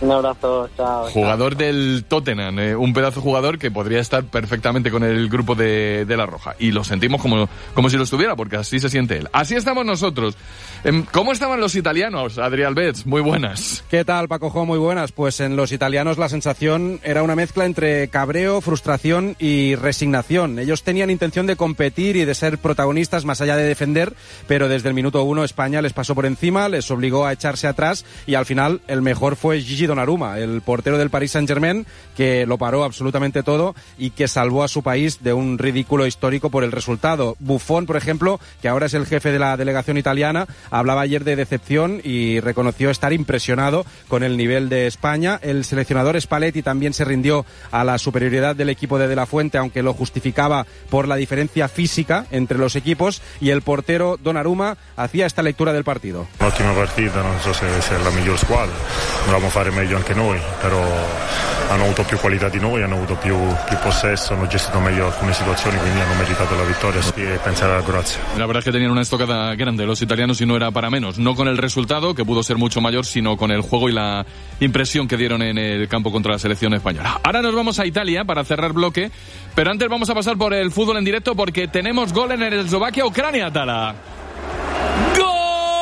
Un abrazo, chao. Jugador del Tottenham, un pedazo de jugador que podría estar perfectamente con el grupo de La Roja. Y lo sentimos como si lo estuviera, porque así se siente él. Así estamos nosotros. ¿Cómo estaban los italianos, Adrià Albets? Muy buenas. ¿Qué tal, Paco? Muy buenas. Pues en los italianos la sensación era una mezcla entre cabreo, frustración y resignación. Ellos tenían intención de competir y de ser protagonistas más allá de defender, pero desde el minuto 1 España les pasó por encima, les obligó a echarse atrás y al final el mejor fue Gigi Donnarumma, el portero del Paris Saint-Germain, que lo paró absolutamente todo y que salvó a su país de un ridículo histórico por el resultado. Buffon, por ejemplo, que ahora es el jefe de la delegación italiana, hablaba ayer de decepción y reconoció estar impresionado con el nivel de España. El seleccionador Spalletti también se rindió a la superioridad del equipo de la Fuente, aunque lo justificaba por la diferencia física entre los equipos, y el portero Donnarumma hacía esta lectura del partido. Un'ottima partita, non so se è la miglior squadra, dovevamo fare meglio anche noi, però hanno avuto più qualità di noi, hanno avuto più possesso, hanno gestito meglio alcune situazioni, quindi hanno meritato la vittoria e pensare a Croazia. La verdad es que tenían una estocada grande los italianos y no era para menos, no con el resultado, que pudo ser mucho mayor, sino con el juego y la impresión que dieron en el campo contra la selección española. Ahora nos vamos a Italia para cerrar bloque, pero antes vamos a pasar por el fútbol en directo porque tenemos gol en el Eslovaquia-Ucrania, Tala. ¡Gol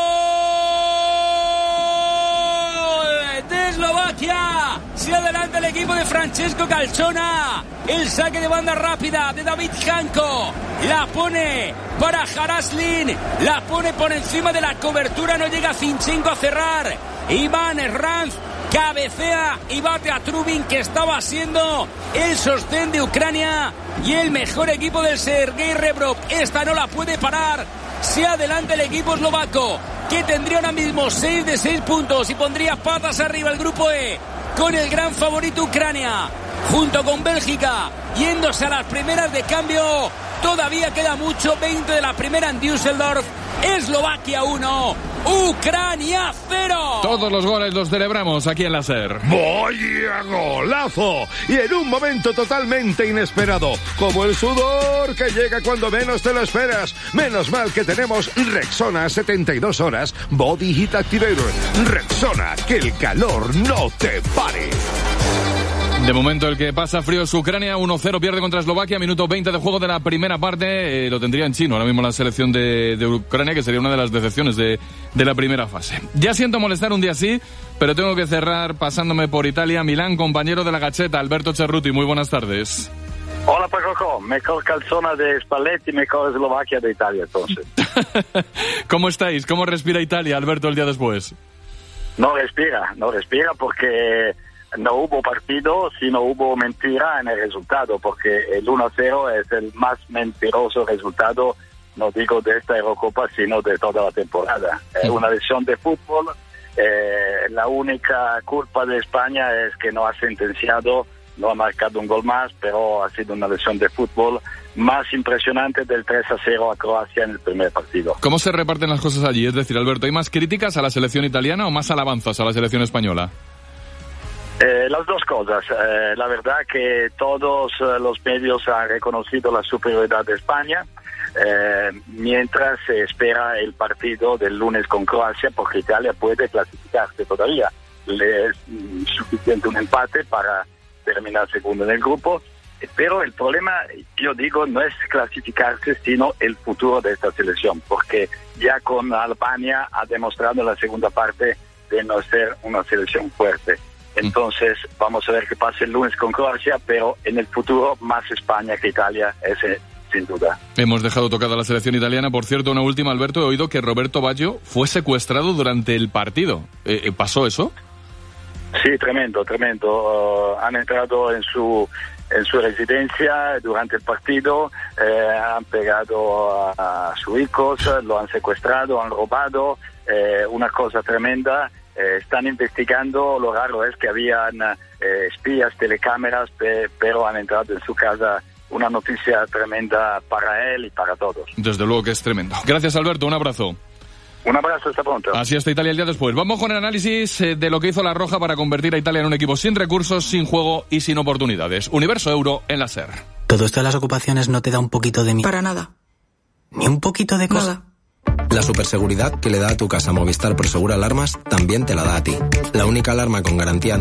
de Eslovaquia! Se adelanta el equipo de Francesco Calzona. El saque de banda rápida de David Janko. La pone para Haraslin. La pone por encima de la cobertura. No llega Zinchenko a cerrar. Iván Herranz cabecea y bate a Trubin, que estaba siendo el sostén de Ucrania y el mejor equipo del Sergei Rebrov. Esta no la puede parar. Se adelanta el equipo eslovaco, que tendría ahora mismo 6 de 6 puntos y pondría patas arriba el grupo E, con el gran favorito Ucrania, junto con Bélgica, yéndose a las primeras de cambio. Todavía queda mucho, 20 de la primera en Düsseldorf. Eslovaquia 1, Ucrania 0. Todos los goles los celebramos aquí en la SER. ¡Vaya golazo! Y en un momento totalmente inesperado, como el sudor que llega cuando menos te lo esperas. Menos mal que tenemos Rexona 72 horas Body Heat Activator. Rexona, que el calor no te pare. De momento el que pasa frío es Ucrania, 1-0 pierde contra Eslovaquia, minuto 20 de juego de la primera parte, lo tendría en chino ahora mismo la selección de Ucrania, que sería una de las decepciones de la primera fase. Ya siento molestar un día así, pero tengo que cerrar pasándome por Italia. Milán, compañero de la Gazzetta, Alberto Cerruti, muy buenas tardes. Hola Paco, mejor Calzona de Spalletti, mejor Eslovaquia de Italia entonces. ¿Cómo estáis? ¿Cómo respira Italia, Alberto, el día después? No respira porque no hubo partido, sino hubo mentira en el resultado, porque el 1-0 es el más mentiroso resultado, no digo de esta Eurocopa, sino de toda la temporada. Es una lesión de fútbol, la única culpa de España es que no ha sentenciado, no ha marcado un gol más, pero ha sido una lesión de fútbol más impresionante del 3-0 a Croacia en el primer partido. ¿Cómo se reparten las cosas allí? Es decir, Alberto, ¿hay más críticas a la selección italiana o más alabanzas a la selección española? Las dos cosas. La verdad que todos los medios han reconocido la superioridad de España, mientras se espera el partido del lunes con Croacia, porque Italia puede clasificarse todavía. Le es suficiente un empate para terminar segundo en el grupo, pero el problema, yo digo, no es clasificarse, sino el futuro de esta selección, porque ya con Albania ha demostrado en la segunda parte de no ser una selección fuerte. Entonces vamos a ver qué pasa el lunes con Croacia, pero en el futuro más España que Italia, ese sin duda. Hemos dejado tocada la selección italiana. Por cierto, una última, Alberto, he oído que Roberto Baggio fue secuestrado durante el partido. ¿Pasó eso? Sí, tremendo. Han entrado en su residencia durante el partido, han pegado a sus hijos, lo han secuestrado, han robado, una cosa tremenda. Están investigando, lo raro es que habían espías, telecámaras, pero han entrado en su casa. Una noticia tremenda para él y para todos. Desde luego que es tremendo. Gracias, Alberto, un abrazo. Un abrazo, hasta pronto. Así está Italia el día después. Vamos con el análisis de lo que hizo La Roja para convertir a Italia en un equipo sin recursos, sin juego y sin oportunidades. Universo Euro en la SER. ¿Todo esto de las ocupaciones no te da un poquito de miedo? Para nada. ¿Ni un poquito de cosa? Nada. La superseguridad que le da a tu casa Movistar Prosegur Alarmas también te la da a ti. La única alarma con garantía